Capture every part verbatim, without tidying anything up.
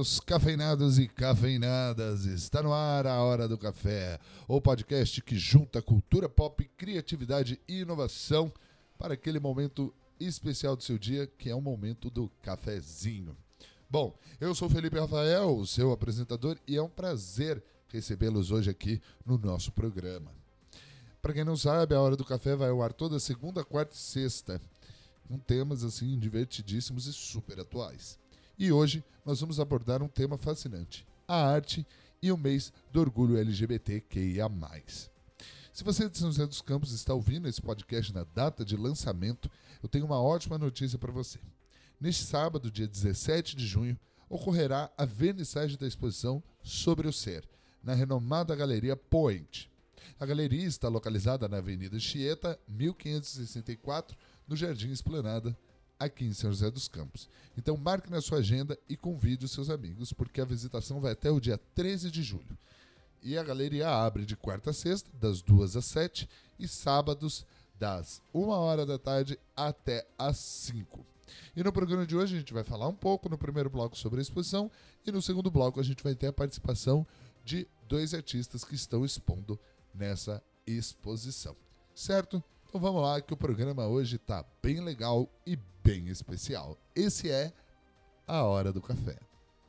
meus cafeinados e cafeinadas, está no ar a Hora do Café, o podcast que junta cultura pop, criatividade e inovação para aquele momento especial do seu dia, que é o momento do cafezinho. Bom, eu sou Felipe Rafael, o seu apresentador, e é um prazer recebê-los hoje aqui no nosso programa. Para quem não sabe, a Hora do Café vai ao ar toda segunda, quarta e sexta, com temas assim divertidíssimos e super atuais. E hoje nós vamos abordar um tema fascinante, a arte e o mês do orgulho L G B T Q I A mais. Se você de São José dos Campos está ouvindo esse podcast na data de lançamento, eu tenho uma ótima notícia para você. Neste sábado, dia dezessete de junho, ocorrerá a vernissagem da exposição Sobre o Ser, na renomada Galeria Point. A galeria está localizada na Avenida Chieta, mil quinhentos e sessenta e quatro, no Jardim Esplanada, aqui em São José dos Campos. Então marque na sua agenda e convide os seus amigos, porque a visitação vai até o dia treze de julho. E a galeria abre de quarta a sexta, das duas às sete, e sábados, das uma hora da tarde até às cinco. E no programa de hoje a gente vai falar um pouco no primeiro bloco sobre a exposição, e no segundo bloco a gente vai ter a participação de dois artistas que estão expondo nessa exposição. Certo? Então vamos lá, que o programa hoje está bem legal e bem especial. Esse é a Hora do Café.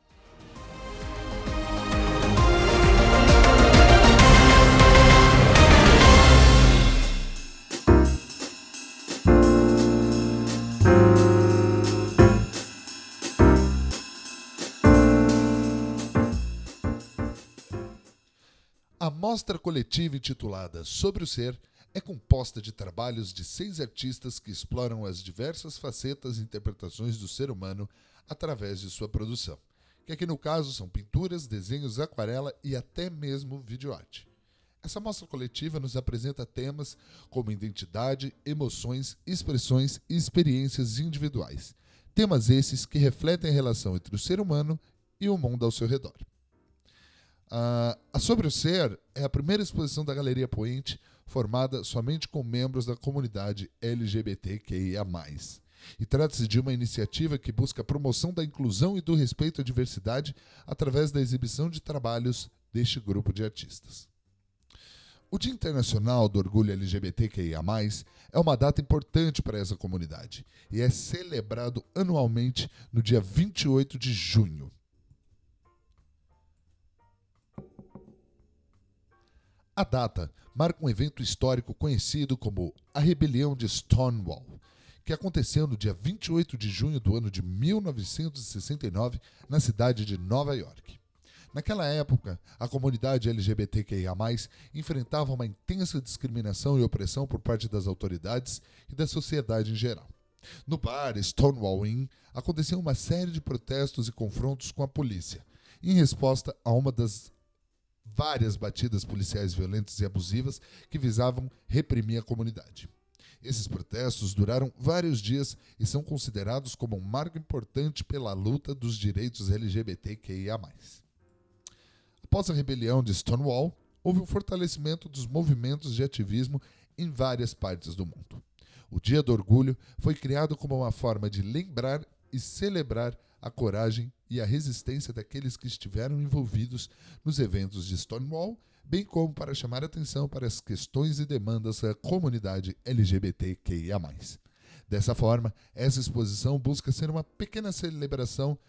A mostra coletiva intitulada Sobre o Ser é composta de trabalhos de seis artistas que exploram as diversas facetas e interpretações do ser humano através de sua produção, que aqui no caso são pinturas, desenhos, aquarela e até mesmo videoarte. Essa mostra coletiva nos apresenta temas como identidade, emoções, expressões e experiências individuais. Temas esses que refletem a relação entre o ser humano e o mundo ao seu redor. Uh, a Sobre o Ser é a primeira exposição da Galeria Point formada somente com membros da comunidade L G B T Q I A mais. E trata-se de uma iniciativa que busca a promoção da inclusão e do respeito à diversidade através da exibição de trabalhos deste grupo de artistas. O Dia Internacional do Orgulho L G B T Q I A mais, é uma data importante para essa comunidade e é celebrado anualmente no dia vinte e oito de junho. A data marca um evento histórico conhecido como a Rebelião de Stonewall, que aconteceu no dia vinte e oito de junho do ano de mil novecentos e sessenta e nove na cidade de Nova York. Naquela época, a comunidade L G B T Q I A mais, enfrentava uma intensa discriminação e opressão por parte das autoridades e da sociedade em geral. No bar Stonewall Inn, aconteceu uma série de protestos e confrontos com a polícia, em resposta a uma das várias batidas policiais violentas e abusivas que visavam reprimir a comunidade. Esses protestos duraram vários dias e são considerados como um marco importante pela luta dos direitos L G B T Q I A mais. Após a rebelião de Stonewall, houve um fortalecimento dos movimentos de ativismo em várias partes do mundo. O Dia do Orgulho foi criado como uma forma de lembrar e celebrar a coragem e a resistência daqueles que estiveram envolvidos nos eventos de Stonewall, bem como para chamar atenção para as questões e demandas da comunidade L G B T Q I A mais. Dessa forma, essa exposição busca ser uma pequena celebração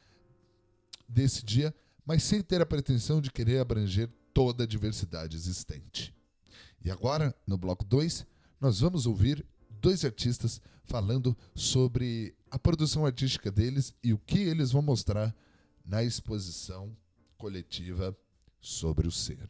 desse dia, mas sem ter a pretensão de querer abranger toda a diversidade existente. E agora, no bloco dois, nós vamos ouvir dois artistas falando sobre a produção artística deles e o que eles vão mostrar na exposição coletiva Sobre o Ser.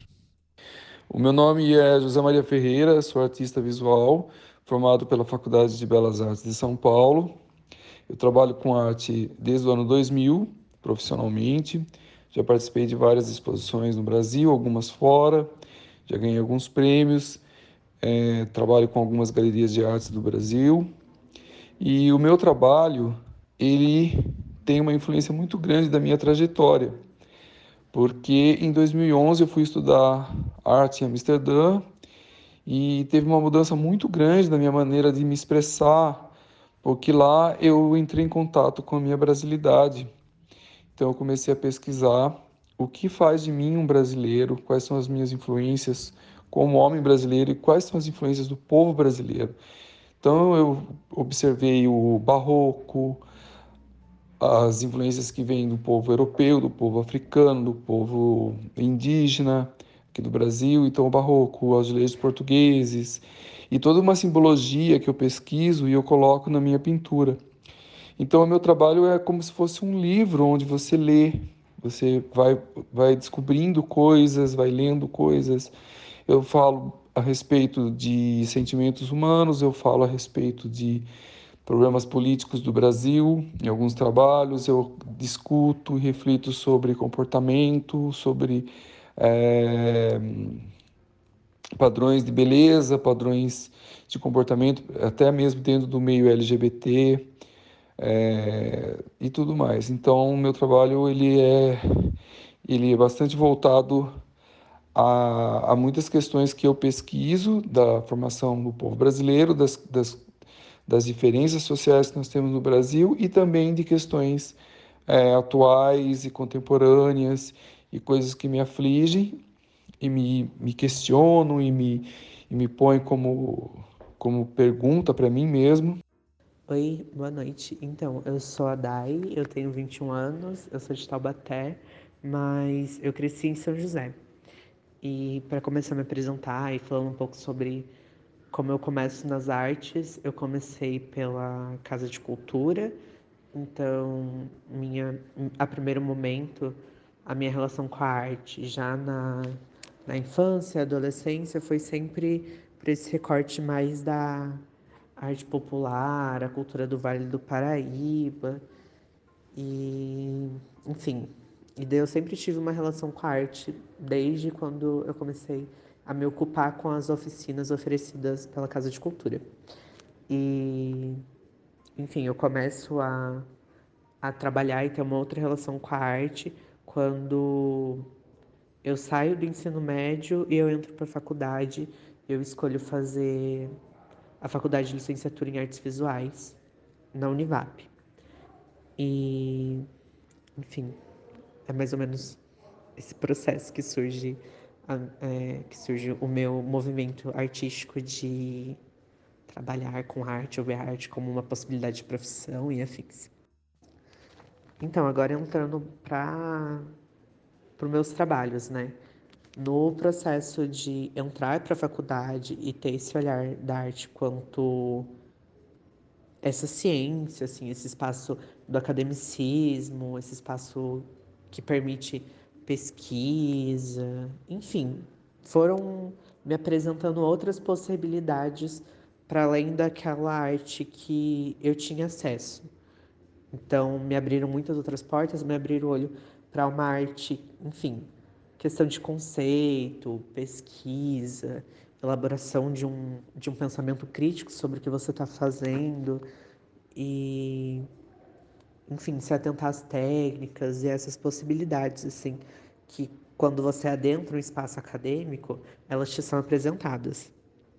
O meu nome é José Maria Ferreira, sou artista visual, formado pela Faculdade de Belas Artes de São Paulo. Eu trabalho com arte desde o ano dois mil, profissionalmente. Já participei de várias exposições no Brasil, algumas fora, já ganhei alguns prêmios. É, trabalho com algumas galerias de artes do Brasil. E o meu trabalho, ele tem uma influência muito grande da minha trajetória, porque em dois mil e onze eu fui estudar arte em Amsterdã e teve uma mudança muito grande na minha maneira de me expressar, porque lá eu entrei em contato com a minha brasilidade. Então eu comecei a pesquisar o que faz de mim um brasileiro, quais são as minhas influências como homem brasileiro e quais são as influências do povo brasileiro. Então eu observei o barroco, as influências que vêm do povo europeu, do povo africano, do povo indígena aqui do Brasil, então o barroco, os azulejos portugueses e toda uma simbologia que eu pesquiso e eu coloco na minha pintura. Então o meu trabalho é como se fosse um livro onde você lê, você vai, vai descobrindo coisas, vai lendo coisas. Eu falo a respeito de sentimentos humanos, eu falo a respeito de problemas políticos do Brasil, em alguns trabalhos eu discuto e reflito sobre comportamento, sobre é, padrões de beleza, padrões de comportamento, até mesmo dentro do meio L G B T é, e tudo mais. Então, o meu trabalho ele é, ele é bastante voltado a, a muitas questões que eu pesquiso da formação do povo brasileiro, das, das das diferenças sociais que nós temos no Brasil e também de questões é, atuais e contemporâneas e coisas que me afligem e me, me questionam e me, e me põem como, como pergunta para mim mesmo. Oi, boa noite. Então, eu sou a Dai, eu tenho vinte e um anos, eu sou de Taubaté, mas eu cresci em São José. E para começar a me apresentar e falando um pouco sobre como eu começo nas artes, eu comecei pela Casa de Cultura. Então, minha, a primeiro momento, a minha relação com a arte já na, na infância, adolescência, foi sempre por esse recorte mais da arte popular, a cultura do Vale do Paraíba. E, enfim, e daí eu sempre tive uma relação com a arte desde quando eu comecei a me ocupar com as oficinas oferecidas pela Casa de Cultura. E, enfim, eu começo a, a trabalhar e ter uma outra relação com a arte quando eu saio do ensino médio e eu entro para a faculdade. Eu escolho fazer a faculdade de licenciatura em artes visuais na Univap. E, enfim, é mais ou menos esse processo que surge, é, que surge o meu movimento artístico de trabalhar com arte, ou ver a arte como uma possibilidade de profissão e afins. Então, agora entrando para os meus trabalhos, né? No processo de entrar para a faculdade e ter esse olhar da arte quanto essa ciência, assim, esse espaço do academicismo, esse espaço que permite pesquisa, enfim, foram me apresentando outras possibilidades para além daquela arte que eu tinha acesso. Então, me abriram muitas outras portas, me abriram o olho para uma arte, enfim, questão de conceito, pesquisa, elaboração de um, de um pensamento crítico sobre o que você está fazendo e, enfim, se atentar às técnicas e essas possibilidades, assim, que quando você adentra um espaço acadêmico, elas te são apresentadas.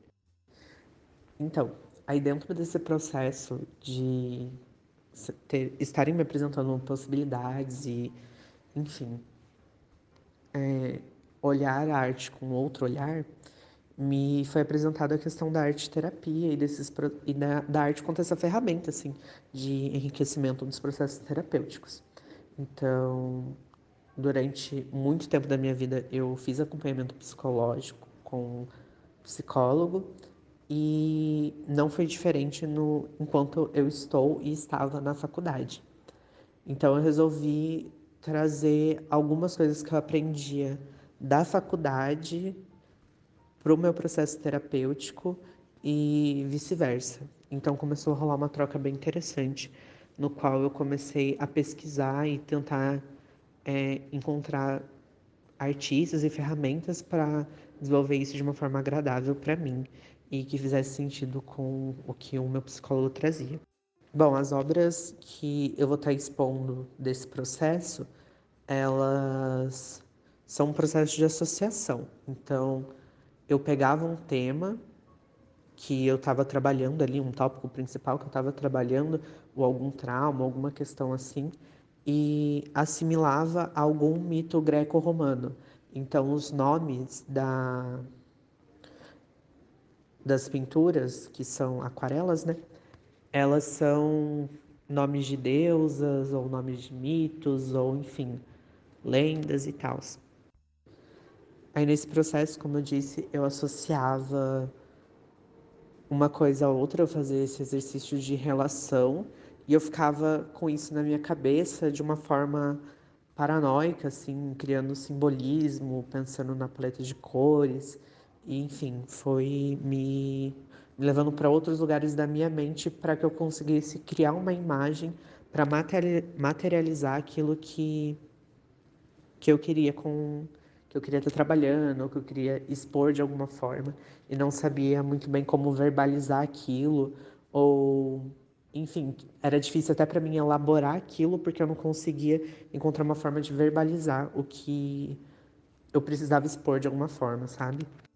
Então, aí dentro desse processo de ter, estarem me apresentando possibilidades e, enfim, é, olhar a arte com outro olhar, me foi apresentada a questão da arte terapia e, desses, e da, da arte quanto essa ferramenta, assim, de enriquecimento dos processos terapêuticos. Então, durante muito tempo da minha vida, eu fiz acompanhamento psicológico com psicólogo e não foi diferente no, enquanto eu estou e estava na faculdade. Então, eu resolvi trazer algumas coisas que eu aprendia da faculdade para o meu processo terapêutico e vice-versa. Então começou a rolar uma troca bem interessante, no qual eu comecei a pesquisar e tentar é, encontrar artistas e ferramentas para desenvolver isso de uma forma agradável para mim e que fizesse sentido com o que o meu psicólogo trazia. Bom, as obras que eu vou estar expondo desse processo, elas são um processo de associação. Então, eu pegava um tema que eu estava trabalhando ali, um tópico principal que eu estava trabalhando, ou algum trauma, alguma questão assim, e assimilava a algum mito greco-romano. Então, os nomes da, das pinturas, que são aquarelas, né? Elas são nomes de deusas, ou nomes de mitos, ou enfim, lendas e tal. Aí nesse processo, como eu disse, eu associava uma coisa a outra, eu fazia esse exercício de relação, e eu ficava com isso na minha cabeça de uma forma paranoica, assim, criando simbolismo, pensando na paleta de cores, e enfim, foi me, me levando para outros lugares da minha mente para que eu conseguisse criar uma imagem para materializar aquilo que, que eu queria com que eu queria estar trabalhando, ou que eu queria expor de alguma forma, e não sabia muito bem como verbalizar aquilo, ou enfim, era difícil até para mim elaborar aquilo, porque eu não conseguia encontrar uma forma de verbalizar o que eu precisava expor de alguma forma, sabe?